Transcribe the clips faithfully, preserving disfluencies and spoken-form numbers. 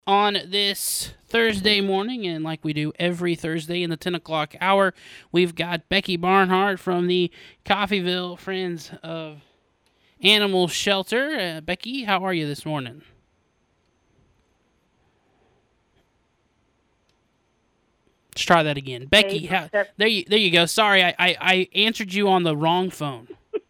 On this Thursday morning, and like we do every Thursday in the ten o'clock hour, we've got Becky Barnhart from the Coffeeville Friends of Animal Shelter. Uh, Becky, how are you this morning? Let's try that again. Hey, Becky, how, there you there you go. Sorry, I, I, I answered you on the wrong phone.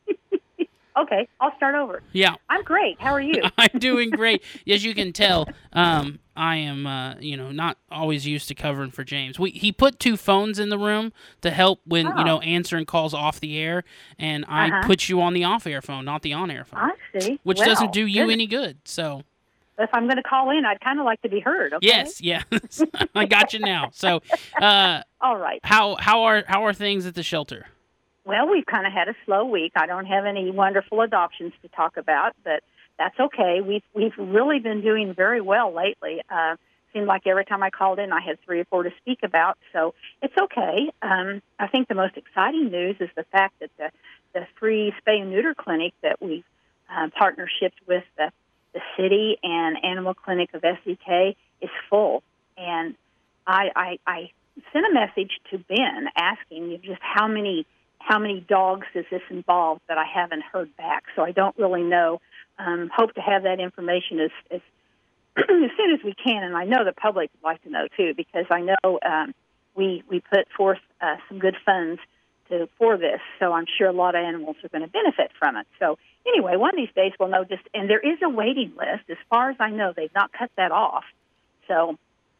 okay, I'll start over. Yeah, I'm great. How are you? I'm doing great. As you can tell, um, I am, uh, you know, not always used to covering for James. We he put two phones in the room to help when you Oh, know answering calls off the air, and I uh-huh. put you on the off-air phone, not the on-air phone, I see. which doesn't Well, do you goodness. any good. So If I'm going to call in, I'd kind of like to be heard, okay? yes, yes, I got you now. So, uh, All right. how how are how are things at the shelter? Well, we've kind of had a slow week. I don't have any wonderful adoptions to talk about, but that's okay. We've we've really been doing very well lately. Uh, seemed like every time I called in, I had three or four to speak about, so it's okay. Um, I think the most exciting news is the fact that the the free spay and neuter clinic that we've uh, partnershiped with the the city and Animal Clinic of S E K is full, and I I, I sent a message to Ben asking you just how many how many dogs does this involve, that I haven't heard back. So I don't really know. Um, hope to have that information as, as as soon as we can, and I know the public would like to know too, because I know um, we we put forth uh, some good funds to for this, so I'm sure a lot of animals are going to benefit from it. So anyway, one of these days we'll know. Just and there is a waiting list, as far as I know. They've not cut that off. So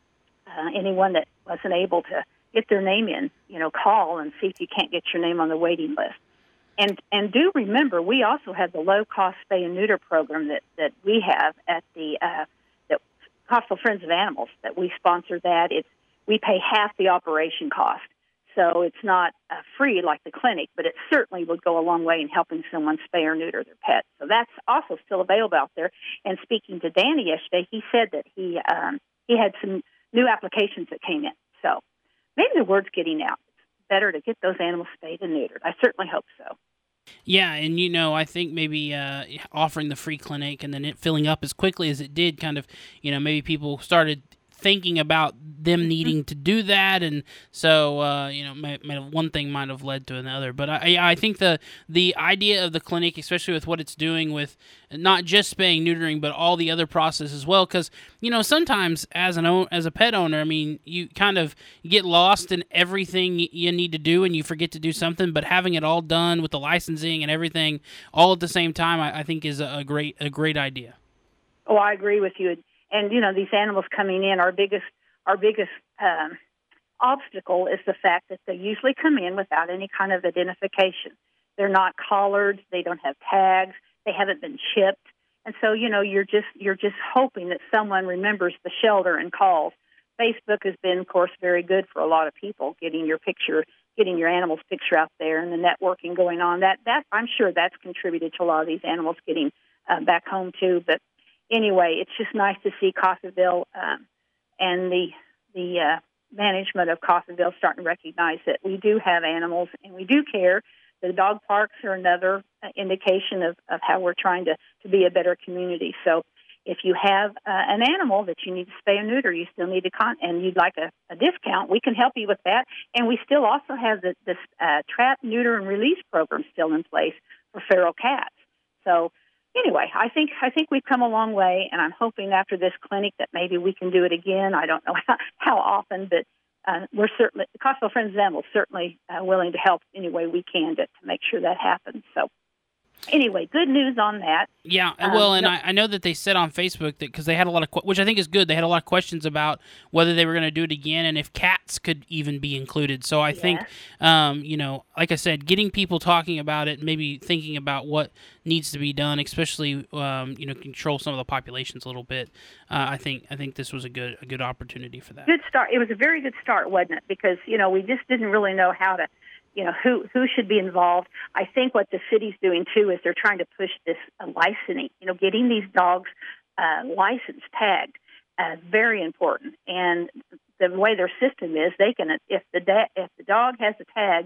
uh, anyone that wasn't able to get their name in, you know, call and see if you can't get your name on the waiting list. And and do remember, we also have the low cost spay and neuter program that, that we have at the uh, the Coastal Friends of Animals, that we sponsor. That it's we pay half the operation cost, so it's not uh, free like the clinic, but it certainly would go a long way in helping someone spay or neuter their pet. So that's also still available out there. And speaking to Danny yesterday, he said that he um, he had some new applications that came in. So maybe the word's getting out. It's better to get those animals spayed and neutered. I certainly hope so. Yeah, and you know, I think maybe uh, offering the free clinic and then it filling up as quickly as it did, kind of, you know, maybe people started thinking about them needing to do that, and so uh, you know, may, may have, one thing might have led to another. But I, I think the the idea of the clinic, especially with what it's doing with not just spaying, neutering, but all the other process as well, because you know, sometimes as an own, as a pet owner, I mean, you kind of get lost in everything you need to do, and you forget to do something. But having it all done with the licensing and everything all at the same time, I, I think is a, a great a great idea. Oh, I agree with you. And you know, these animals coming in, our biggest our biggest um, obstacle is the fact that they usually come in without any kind of identification. They're not collared. They don't have tags. They haven't been chipped. And so, you know, you're just you're just hoping that someone remembers the shelter and calls. Facebook has been, of course, very good for a lot of people, getting your picture, getting your animal's picture out there, and the networking going on. That that I'm sure that's contributed to a lot of these animals getting uh, back home too. But anyway, it's just nice to see Coffeeville um, and the the uh, management of Coffeeville starting to recognize that we do have animals and we do care. The dog parks are another uh, indication of, of how we're trying to, to be a better community. So if you have uh, an animal that you need to spay or neuter, you still need to con- and you'd like a, a discount, we can help you with that. And we still also have the, this uh, trap, neuter, and release program still in place for feral cats. So anyway, I think I think we've come a long way, and I'm hoping after this clinic that maybe we can do it again. I don't know how, how often, but uh, we're certainly, the Costco Friends of Animals, certainly uh, willing to help any way we can to, to make sure that happens. So anyway, good news on that. Yeah, well, Um, and no, I, I know that they said on Facebook that because they had a lot of, que- which I think is good, they had a lot of questions about whether they were going to do it again and if cats could even be included. So I think, yes. um, you know, like I said, getting people talking about it, maybe thinking about what needs to be done, especially, um, you know, control some of the populations a little bit. Uh, I think I think this was a good a good opportunity for that. Good start. It was a very good start, wasn't it? Because, you know, we just didn't really know how to, you know, who who should be involved. I think what the city's doing too is they're trying to push this uh, licensing. You know, getting these dogs uh, licensed, tagged, uh, very important. And the way their system is, they can if the da- if the dog has a tag,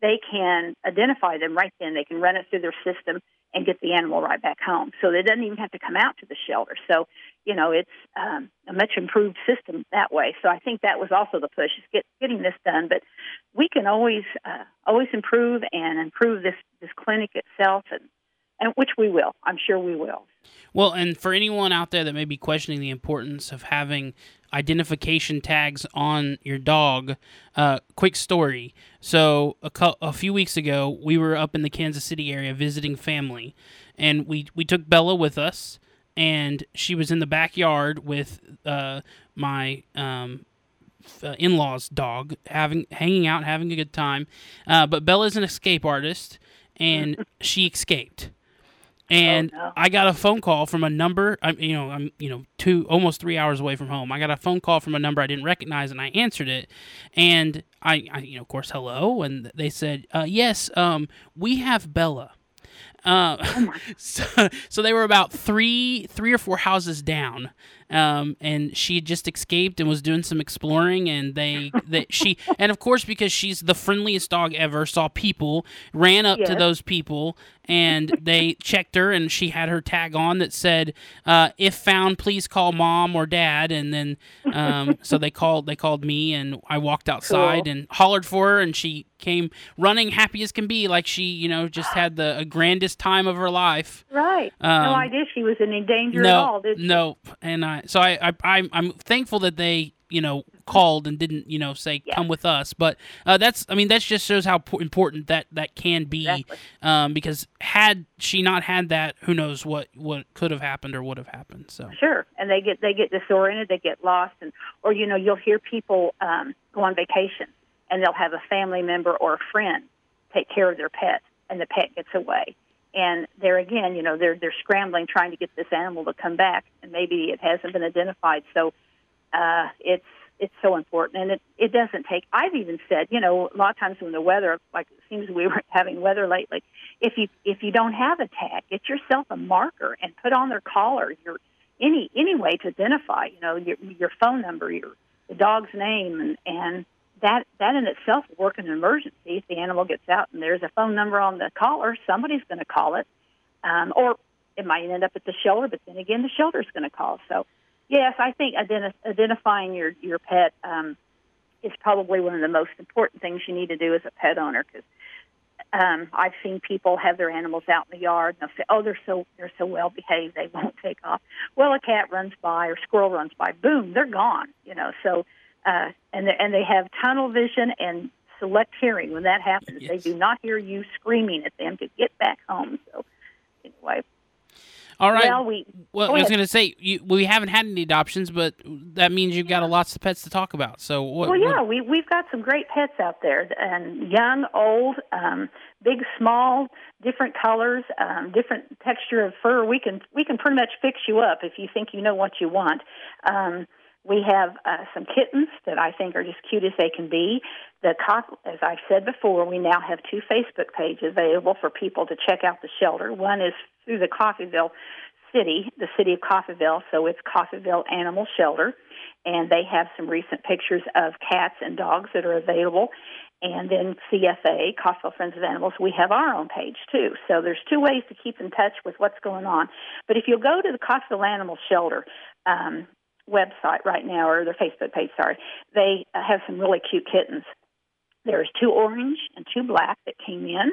they can identify them right then. They can run it through their system and get the animal right back home. So they doesn't even have to come out to the shelter. So, you know, it's um, a much improved system that way. So I think that was also the push, is get, getting this done. But we can always uh, always improve and improve this, this clinic itself, and, and which we will. I'm sure we will. Well, and for anyone out there that may be questioning the importance of having identification tags on your dog, uh, quick story. So a, co- a few weeks ago, we were up in the Kansas City area visiting family, and we, we took Bella with us, and she was in the backyard with uh, my um, uh, in-laws' dog, having hanging out, having a good time. Uh, but Bella's an escape artist, and she escaped. And oh, no. I got a phone call from a number. I'm, you know, I'm, you know, two almost three hours away from home. I got a phone call from a number I didn't recognize, and I answered it. And I, I you know, of course, hello. And they said, uh, yes, um, we have Bella. Uh, oh so, so they were about three, three or four houses down, um, and she had just escaped and was doing some exploring. And they, they, she, and of course, because she's the friendliest dog ever, saw people, ran up yes. to those people, and they checked her, and she had her tag on that said, uh, "If found, please call mom or dad." And then, um, so they called, they called me, and I walked outside cool. and hollered for her, and she came running, happy as can be, like she, you know, just had the a grandest time of her life. Right. Um, no idea she was in any danger no, at all, did she? No. And I, so I, I, I'm, I'm thankful that they, you know, called and didn't, you know, say, yeah. come with us. But uh, that's, I mean, that just shows how po- important that, that can be. Exactly. Um, because had she not had that, who knows what, what could have happened or would have happened. So sure. And they get, they get disoriented, they get lost, and, or, you know, you'll hear people um, go on vacation, and they'll have a family member or a friend take care of their pet, and the pet gets away. And there again, you know, they're they're scrambling trying to get this animal to come back, and maybe it hasn't been identified. So uh, it's it's so important, and it, it doesn't take. I've even said, you know, a lot of times when the weather, like it seems we were having weather lately, if you if you don't have a tag, get yourself a marker and put on their collar your any any way to identify, you know, your your phone number, your the dog's name, and and that that in itself will work in an emergency. If the animal gets out and there's a phone number on the collar, somebody's going to call it, um, or it might end up at the shelter. But then again, the shelter's going to call. So, yes, I think identi- identifying your your pet um, is probably one of the most important things you need to do as a pet owner. Because um, I've seen people have their animals out in the yard, and they'll say, "Oh, they're so they're so well behaved, they won't take off." Well, a cat runs by or squirrel runs by, boom, they're gone. You know, so. Uh, and, they, and they have tunnel vision and select hearing. When that happens, yes. They do not hear you screaming at them to get back home. So, anyway. All right. Well, we, well I was going to say, you, we haven't had any adoptions, but that means you've got a lots of pets to talk about. So, what, Well, yeah, what... we, we've got some great pets out there, and young, old, um, big, small, different colors, um, different texture of fur. We can we can pretty much fix you up if you think you know what you want. Um We have uh, some kittens that I think are just cute as they can be. The cock, as I've said before, we now have two Facebook pages available for people to check out the shelter. One is through the Coffeyville City, the city of Coffeyville, so it's Coffeyville Animal Shelter, and they have some recent pictures of cats and dogs that are available. And then C F A, Coffeyville Friends of Animals, we have our own page too. So there's two ways to keep in touch with what's going on. But if you'll go to the Coffeyville Animal Shelter um, website right now, or their Facebook page, sorry, they uh, have some really cute kittens. There's two orange and two black that came in,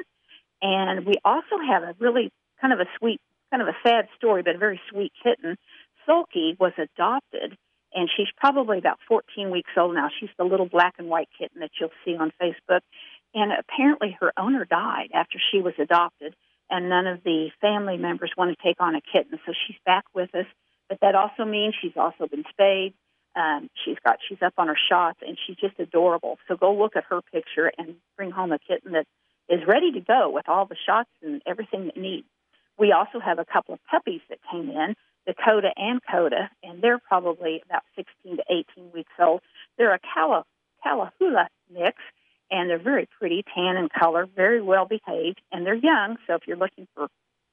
and we also have a really kind of a sweet, kind of a sad story, but a very sweet kitten. Sulky was adopted, and she's probably about fourteen weeks old now. She's the little black and white kitten that you'll see on Facebook, and apparently her owner died after she was adopted, and none of the family members want to take on a kitten, so she's back with us. But that also means she's also been spayed. Um, she's got she's up on her shots, and she's just adorable. So go look at her picture and bring home a kitten that is ready to go with all the shots and everything that needs. We also have a couple of puppies that came in, Dakota and Coda, and they're probably about sixteen to eighteen weeks old. They're a Cala, Calahula mix, and they're very pretty, tan in color, very well behaved, and they're young. So if you're looking for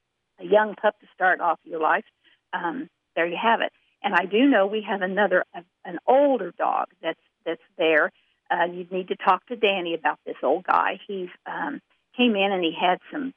a young pup to start off your life, um, there you have it. And I do know we have another, an older dog that's that's there. uh, you'd need to talk to Danny about this old guy. He's um, came in and he had some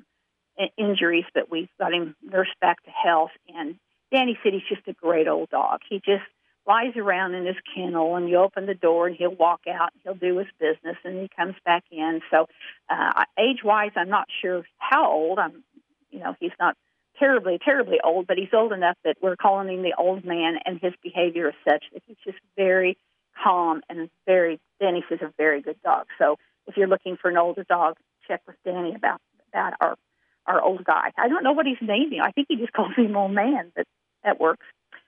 um, injuries, but we've got him nursed back to health. And Danny said he's just a great old dog. He just lies around in his kennel, and you open the door, and he'll walk out, and he'll do his business, and he comes back in. So uh, age-wise, I'm not sure how old. I'm, you know, he's not terribly, terribly old, but he's old enough that we're calling him the old man, and his behavior is such that he's just very calm and very, Danny says, a very good dog. So if you're looking for an older dog, check with Danny about, about our, our old guy. I don't know what he's naming. I think he just calls him old man, but that works.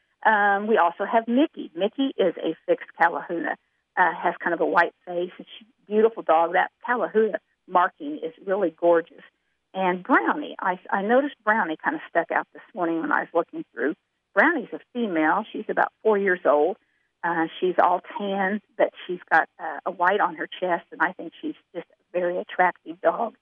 Um, we also have Mickey. Mickey is a fixed Callahuna, uh, has kind of a white face. It's a beautiful dog. That Callahuna marking is really gorgeous. And Brownie, I, I noticed Brownie kind of stuck out this morning when I was looking through. Brownie's a female. She's about four years old. Uh, she's all tan, but she's got uh, a white on her chest, and I think she's just a very attractive dog.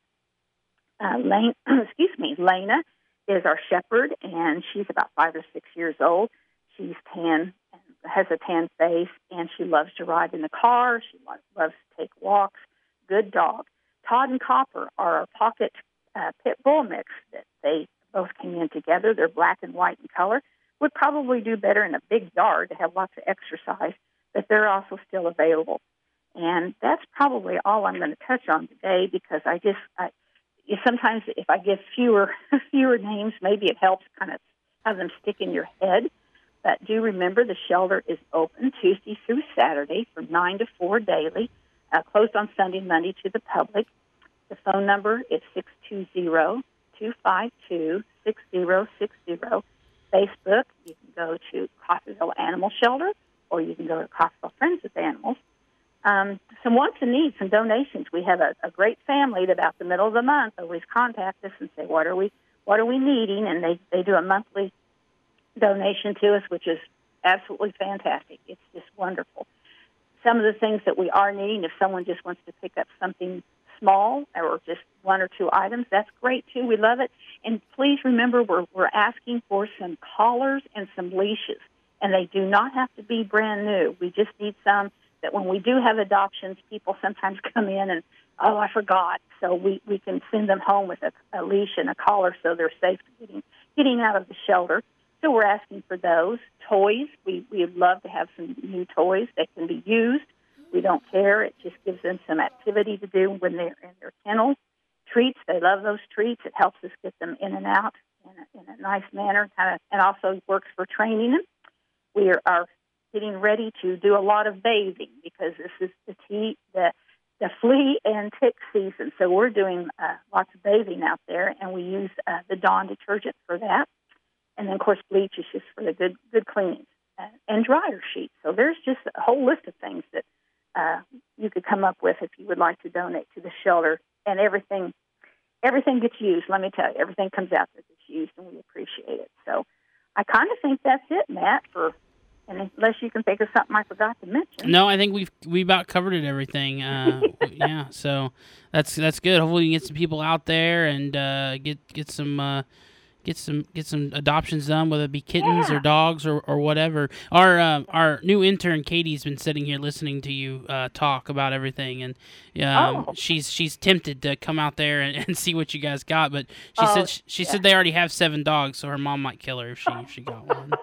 Uh, Lane, excuse me, Lena is our shepherd, and she's about five or six years old. She's tan, and has a tan face, and she loves to ride in the car. She loves to take walks. Good dog. Todd and Copper are our pocket uh, pit bull mix. That they both came in together. They're black and white in color. Would probably do better in a big yard to have lots of exercise, but they're also still available. And that's probably all I'm going to touch on today, because I just I, sometimes if I give fewer fewer names, maybe it helps kind of have them stick in your head. But do remember, the shelter is open Tuesday through Saturday from nine to four daily, uh, closed on Sunday and Monday to the public. The phone number is six two zero, two five two, six zero six zero. Facebook, you can go to Coffeyville Animal Shelter, or you can go to Coffeyville Friends with Animals. Um, some wants and needs, some donations. We have a, a great family that about the middle of the month always contact us and say, what are we what are we needing? And they, they do a monthly donation to us, which is absolutely fantastic. It's just wonderful. Some of the things that we are needing, if someone just wants to pick up something small or just one or two items, that's great too. We love it. And please remember, we're we're asking for some collars and some leashes, and they do not have to be brand new. We just need some that when we do have adoptions, people sometimes come in and, oh, I forgot. So we, we can send them home with a, a leash and a collar so they're safe getting getting out of the shelter. So we're asking for those. Toys, we, we'd love to have some new toys that can be used. We don't care. It just gives them some activity to do when they're in their kennel. Treats, they love those treats. It helps us get them in and out in a, in a nice manner, kind of, and also works for training them. We are, are getting ready to do a lot of bathing because this is the tea, the the flea and tick season. So we're doing uh, lots of bathing out there, and we use uh, the Dawn detergent for that. And then, of course, bleach is just for the good good cleaning, uh, and dryer sheets. So there's just a whole list of things that uh, you could come up with if you would like to donate to the shelter. And everything everything gets used, let me tell you. Everything comes out that gets used, and we appreciate it. So I kind of think that's it, Matt, for... And unless you can think of something I forgot to mention. No, I think we've we about covered it, everything. Uh, yeah, so that's that's good. Hopefully, we can get some people out there and uh, get get some uh, get some get some adoptions done, whether it be kittens yeah. or dogs or, or whatever. Our uh, our new intern Katie's been sitting here listening to you uh, talk about everything, and um, oh. she's she's tempted to come out there and, and see what you guys got. But she oh, said she, she yeah. said they already have seven dogs, so her mom might kill her if she if she got one.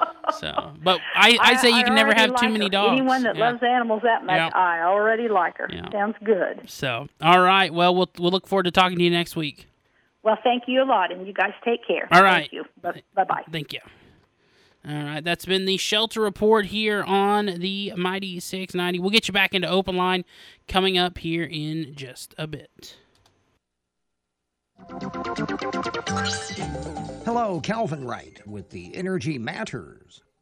So, but I, I say you I, can I never have like too many her. dogs. Anyone that yeah. loves animals that much, yeah. I already like her. Yeah. Sounds good. So, all right. Well, we'll we'll look forward to talking to you next week. Well, thank you a lot, and you guys take care. All right. Thank you. Bye-bye. Thank you. All right. That's been the Shelter Report here on the Mighty six ninety. We'll get you back into Open Line coming up here in just a bit. Hello, Calvin Wright with the Energy Matters